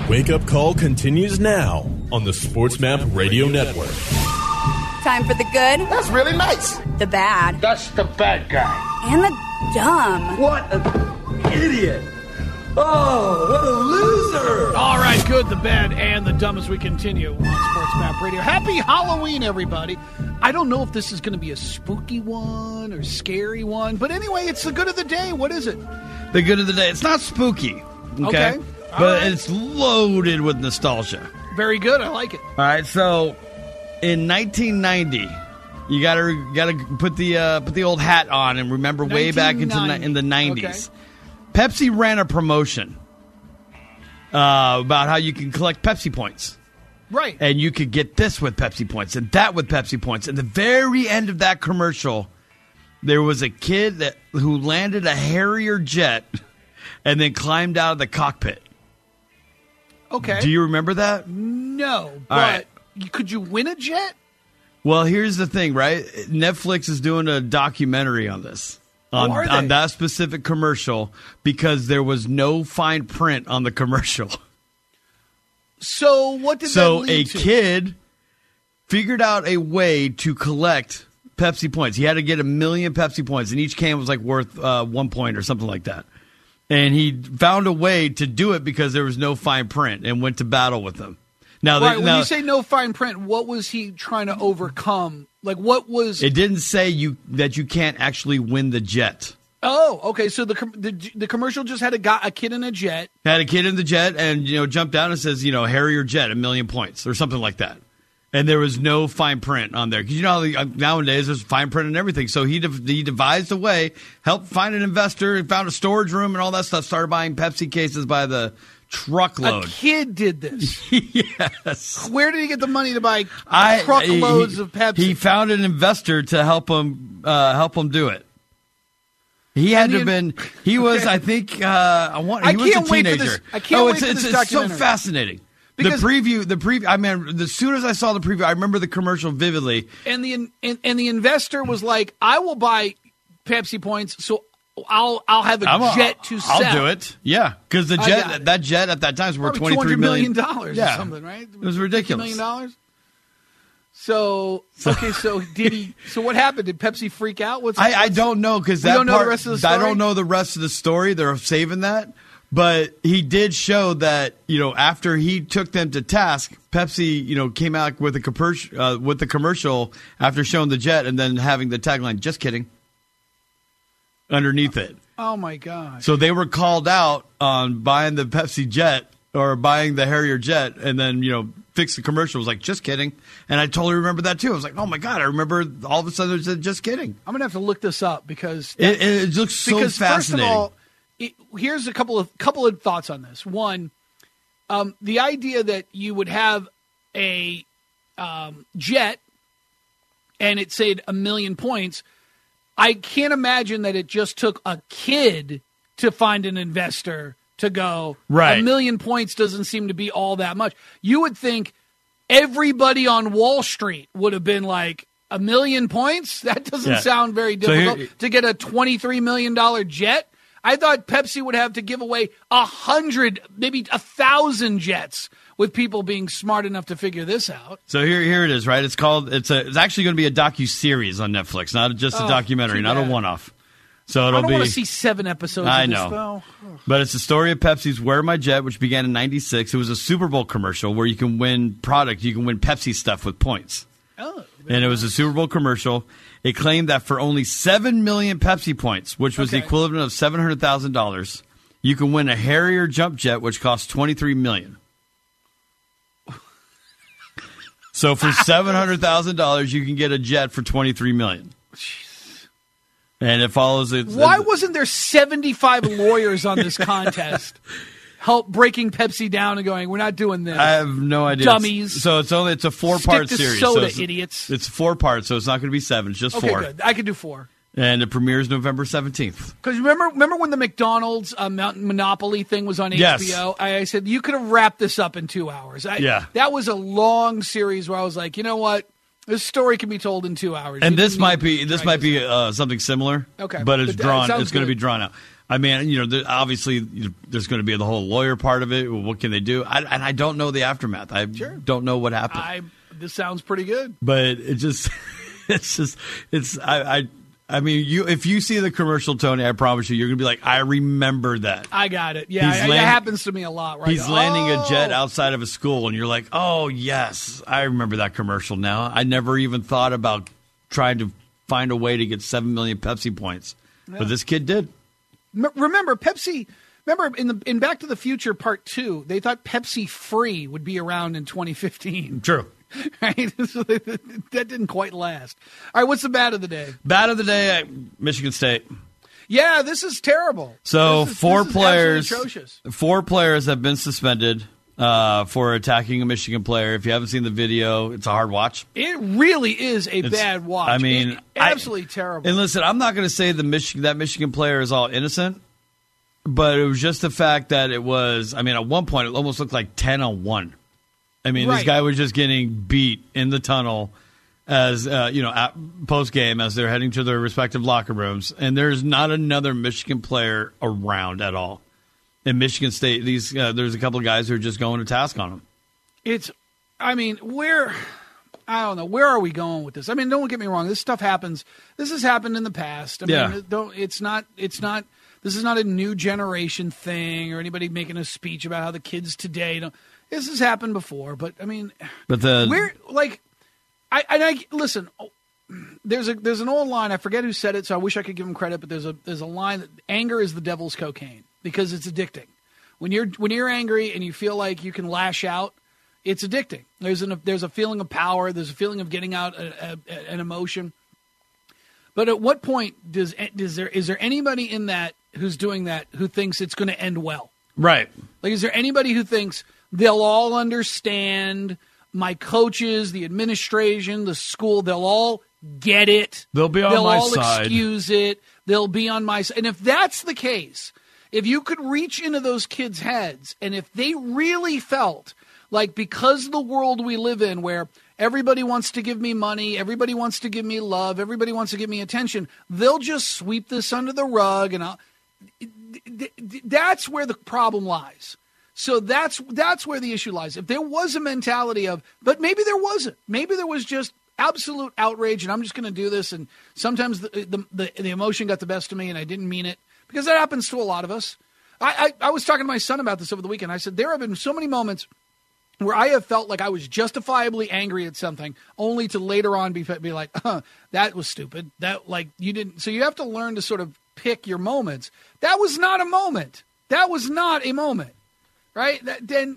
Wake Up Call continues now on the SportsMap Radio Network. Time for the good. That's really nice. The bad. That's the bad guy. And the dumb. What an idiot. Oh, what a loser. All right, good, the bad, and the dumb as we continue on SportsMap Radio. Happy Halloween, everybody. I don't know if this is going to be a spooky one or scary one, but anyway, it's the good of the day. What is it? The good of the day. It's not spooky, okay? But it's loaded with nostalgia. Very good. I like it. All right, so in 1990, you gotta put the old hat on and remember way back in the 90s. Okay. Pepsi ran a promotion about how you can collect Pepsi points. Right. And you could get this with Pepsi points and that with Pepsi points. At the very end of that commercial, there was a kid who landed a Harrier jet and then climbed out of the cockpit. Okay. Do you remember that? No, but could you win a jet? Well, here's the thing, right? Netflix is doing a documentary on this, on that specific commercial, because there was no fine print on the commercial. So what did that lead to? So a kid figured out a way to collect Pepsi points. He had to get 1 million Pepsi points, and each can was like worth 1 point or something like that. And he found a way to do it because there was no fine print and went to battle with them. Now, when you say no fine print, what was he trying to overcome? Like, what was... It didn't say that you can't actually win the jet. Oh, okay. So the commercial just had a kid in a jet. Had a kid in the jet and, jumped down and says, Harrier jet, 1 million points or something like that. And there was no fine print on there. Because how nowadays there's fine print and everything. So he devised a way, helped find an investor, found a storage room and all that stuff, started buying Pepsi cases by the truckload. A kid did this? Yes. Where did he get the money to buy truckloads of Pepsi? He found an investor to help him do it. He had to have been. He was, I think. He was a teenager. I can't wait for this it's documentary. so fascinating. Because the preview. I mean, as soon as I saw the preview, I remember the commercial vividly. And the investor was like, "I will buy Pepsi points, so I'll have a jet to sell." I'll do it. Yeah, because that jet at that time was worth $23 million. Or something, right? It was ridiculous. $50 million. So did he? So what happened? Did Pepsi freak out? I don't know because that don't know the rest of the story? I don't know the rest of the story. They're saving that, but he did show that after he took them to task, Pepsi came out with the commercial after showing the jet and then having the tagline "Just kidding" underneath it. Oh my God! So they were called out on buying the Pepsi jet or buying the Harrier jet, and then fix the commercial. It was like, just kidding. And I totally remember that too. I was like, oh my God, I remember all of a sudden it said, just kidding. I'm going to have to look this up because it looks so fascinating. First of all, here's a couple of thoughts on this. One, the idea that you would have a jet and it said 1 million points, I can't imagine that it just took a kid to find an investor to go, right. 1 million points doesn't seem to be all that much. You would think everybody on Wall Street would have been like, 1 million points? That doesn't sound very difficult. To get a $23 million jet? I thought Pepsi would have to give away 100, maybe 1,000 jets with people being smart enough to figure this out. So here it is, right? It's actually going to be a docu-series on Netflix, not just a documentary, not a one-off. So I don't want to see 7 episodes of this, though. But it's the story of Pepsi's Wear My Jet, which began in 96. It was a Super Bowl commercial where you can win product. You can win Pepsi stuff with points. Oh. And it was a Super Bowl commercial. It claimed that for only 7 million Pepsi points, which was the equivalent of $700,000, you can win a Harrier jump jet, which costs $23 million. So for $700,000, you can get a jet for $23 million. And it follows it. Why wasn't there 75 lawyers on this contest help breaking Pepsi down and going, we're not doing this? I have no idea. Dummies. So it's a 4-part Stick to series. soda, so idiots. It's 4 parts, so it's not going to be 7. It's just 4. Okay, good. I could do 4. And it premieres November 17th. Because remember when the McDonald's Monopoly thing was on HBO? Yes. I said, you could have wrapped this up in 2 hours. That was a long series where I was like, you know what? This story can be told in 2 hours. And this might be something similar. Okay. But it's drawn. It's going to good. be drawn out. I mean, obviously there's going to be the whole lawyer part of it. What can they do? I don't know the aftermath. I don't know what happened. This sounds pretty good. But I mean, if you see the commercial, Tony, I promise you're going to be like, I remember that. I got it. Yeah, it happens to me a lot. Right? He's landing a jet outside of a school, and you're like, oh, yes, I remember that commercial now. I never even thought about trying to find a way to get 7 million Pepsi points. Yeah. But this kid did. Remember, Pepsi... Remember, in Back to the Future Part 2, they thought Pepsi Free would be around in 2015. True. Right? So that didn't quite last. All right, what's the bad of the day? Bad of the day, Michigan State. Yeah, this is terrible. So this is 4 players atrocious. 4 players have been suspended for attacking a Michigan player. If you haven't seen the video, it's a hard watch. It really is a bad watch. I mean, absolutely terrible. And listen, I'm not going to say that Michigan player is all innocent. But it was just the fact that it was, I mean, at one point, it almost looked like 10-on-1. I mean, This guy was just getting beat in the tunnel as, post-game as they're heading to their respective locker rooms. And there's not another Michigan player around at all. In Michigan State, there's a couple of guys who are just going to task on him. I don't know. Where are we going with this? I mean, don't get me wrong. This stuff happens. This has happened in the past. I mean, this is not a new generation thing or anybody making a speech about how the kids today don't. This has happened before, but I mean, listen. There's an old line. I forget who said it, so I wish I could give him credit. But there's a line that anger is the devil's cocaine because it's addicting. When you're angry and you feel like you can lash out, it's addicting. There's a feeling of power. There's a feeling of getting out an emotion. But at what point is there anybody in that who's doing that who thinks it's going to end well? Right. Like, is there anybody who thinks they'll all understand, my coaches, the administration, the school, they'll all get it. They'll be on my side. They'll all excuse it. They'll be on my side. And if that's the case, if you could reach into those kids' heads and if they really felt like because of the world we live in where everybody wants to give me money, everybody wants to give me love, everybody wants to give me attention, they'll just sweep this under the rug and that's where the problem lies. So that's where the issue lies. If there was a mentality of, but maybe there wasn't. Maybe there was just absolute outrage, and I'm just going to do this. And sometimes the emotion got the best of me, and I didn't mean it, because that happens to a lot of us. I was talking to my son about this over the weekend. I said there have been so many moments where I have felt like I was justifiably angry at something, only to later on be like, that was stupid. That, like, you didn't. So you have to learn to sort of pick your moments. That was not a moment. That was not a moment, right? They're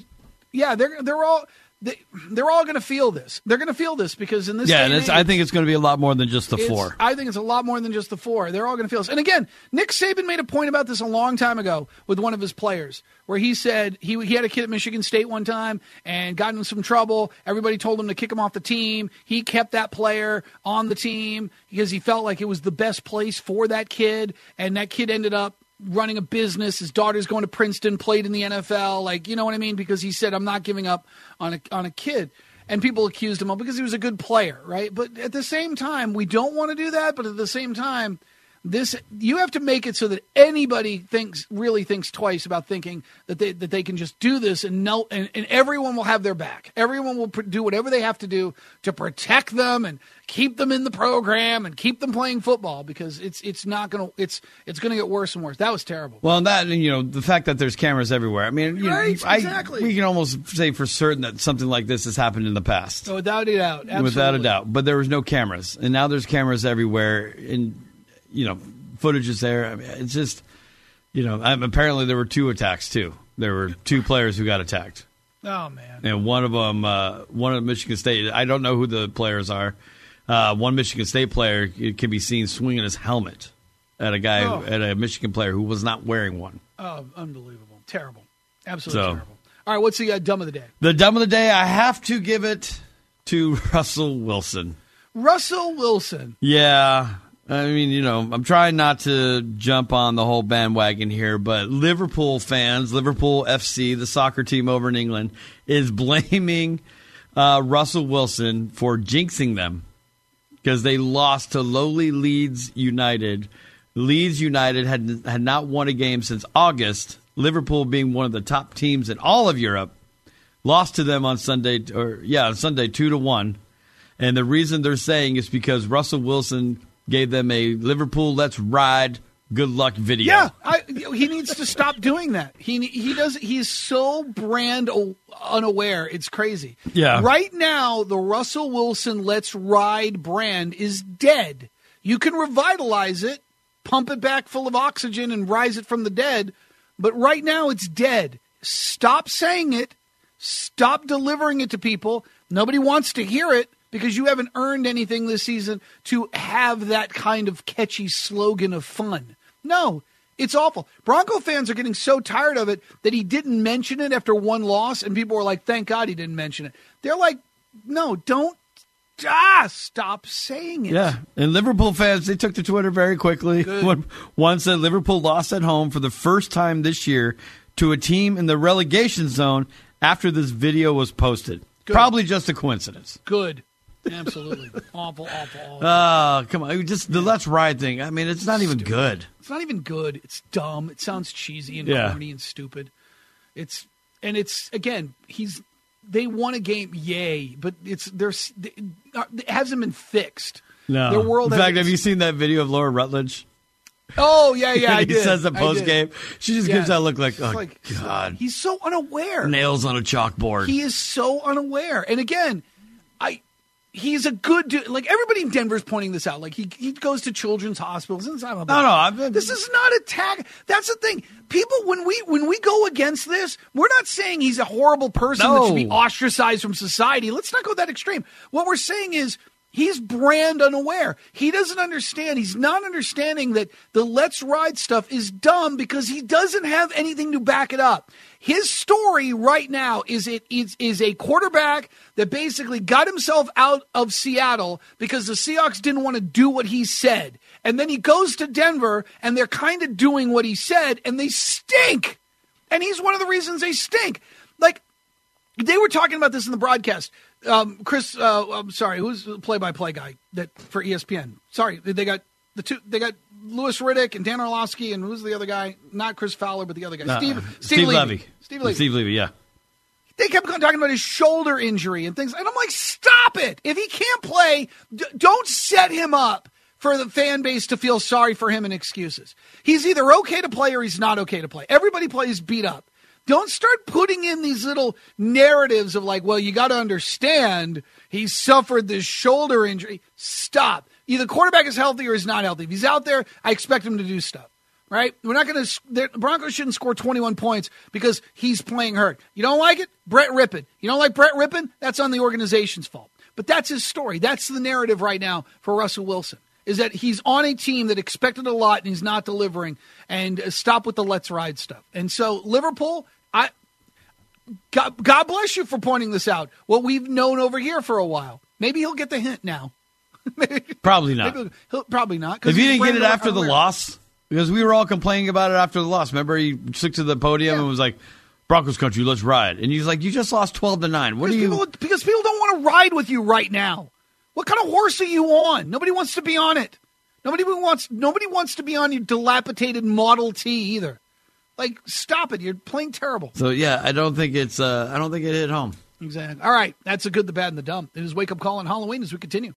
all going to feel this. They're going to feel this because in this day and age, I think it's going to be a lot more than just the 4. I think it's a lot more than just the 4. They're all going to feel this. And again, Nick Saban made a point about this a long time ago with one of his players, where he said he had a kid at Michigan State one time and got in some trouble. Everybody told him to kick him off the team. He kept that player on the team because he felt like it was the best place for that kid, and that kid ended up running a business. His daughter's going to Princeton, played in the NFL. Like, you know what I mean? Because he said, I'm not giving up on a kid. And people accused him of because he was a good player, right? But at the same time, we don't want to do that. But at the same time, you have to make it so that anybody really thinks twice about thinking that they can just do this and everyone will have their back. Everyone will do whatever they have to do to protect them and keep them in the program and keep them playing football, because it's going to get worse and worse. That was terrible. Well, the fact that there's cameras everywhere. I mean, exactly. We can almost say for certain that something like this has happened in the past. So without a doubt, absolutely. Without a doubt. But there was no cameras, and now there's cameras everywhere. And footage is there. I mean, it's just, apparently there were 2 attacks too. There were 2 players who got attacked. Oh man! And one of Michigan State. I don't know who the players are. One Michigan State player can be seen swinging his helmet at a Michigan player who was not wearing one. Oh, unbelievable! Terrible! Absolutely terrible. All right, what's the dumb of the day? The dumb of the day, I have to give it to Russell Wilson. Russell Wilson. Yeah. I mean, I'm trying not to jump on the whole bandwagon here, but Liverpool fans, Liverpool FC, the soccer team over in England, is blaming Russell Wilson for jinxing them because they lost to lowly Leeds United Leeds United had not won a game since August. Liverpool, being one of the top teams in all of Europe, lost to them on Sunday 2-1. And the reason they're saying is because Russell Wilson gave them a Liverpool Let's Ride good luck video. Yeah, he needs to stop doing that. He's so brand unaware. It's crazy. Yeah. Right now, the Russell Wilson Let's Ride brand is dead. You can revitalize it, pump it back full of oxygen, and rise it from the dead. But right now, it's dead. Stop saying it. Stop delivering it to people. Nobody wants to hear it because you haven't earned anything this season to have that kind of catchy slogan of fun. No, it's awful. Bronco fans are getting so tired of it that he didn't mention it after one loss, and people were like, thank God he didn't mention it. They're like, no, don't. Stop saying it. Yeah, and Liverpool fans, they took to Twitter very quickly. One said Liverpool lost at home for the first time this year to a team in the relegation zone after this video was posted. Good. Probably just a coincidence. Good. Absolutely. Awful. Oh, come on. Just the Let's Ride thing. I mean, it's not even good. It's not even good. It's dumb. It sounds cheesy and corny and stupid. They won a game, yay, but it hasn't been fixed. No. Their world in fact, have you seen that video of Laura Rutledge? Oh, yeah, I did. He says the post game. She just gives that look like, God. He's so unaware. Nails on a chalkboard. He is so unaware. And again, he's a good dude. Like, everybody in Denver's pointing this out. Like, he goes to children's hospitals. And this is not a tag. That's the thing. People, when we go against this, we're not saying he's a horrible person that should be ostracized from society. Let's not go that extreme. What we're saying is he's brand unaware. He doesn't understand. He's not understanding that the Let's Ride stuff is dumb because he doesn't have anything to back it up. His story right now is a quarterback that basically got himself out of Seattle because the Seahawks didn't want to do what he said. And then he goes to Denver, and they're kind of doing what he said, and they stink. And he's one of the reasons they stink. Like, they were talking about this in the broadcast. Chris, I'm sorry, who's the play-by-play guy for ESPN? Sorry, they got Louis Riddick and Dan Orlovsky, and who's the other guy? Not Chris Fowler, but the other guy. Steve Levy. Steve Levy, yeah. They kept talking about his shoulder injury and things. And I'm like, stop it. If he can't play, don't set him up for the fan base to feel sorry for him and excuses. He's either okay to play or he's not okay to play. Everybody plays beat up. Don't start putting in these little narratives of like, well, you got to understand he suffered this shoulder injury. Stop. Either quarterback is healthy or he's not healthy. If he's out there, I expect him to do stuff, right? We're not going to – the Broncos shouldn't score 21 points because he's playing hurt. You don't like it? Brett Rippon. You don't like Brett Rippon? That's on the organization's fault. But that's his story. That's the narrative right now for Russell Wilson, is that he's on a team that expected a lot and he's not delivering, and stop with the Let's Ride stuff. And so Liverpool – God bless you for pointing this out. What we've known over here for a while. Maybe he'll get the hint now. Probably not. Probably not. If he didn't get it after the loss, because we were all complaining about it after the loss. Remember, he took to the podium and was like, Broncos country, let's ride. And he's like, you just lost 12-9. Because people don't want to ride with you right now. What kind of horse are you on? Nobody wants to be on it. Nobody wants to be on your dilapidated Model T either. Like, stop it. You're playing terrible. So, yeah, I don't think it hit home. Exactly. All right. That's the good, the bad, and the dumb. It is Wake Up Call on Halloween as we continue.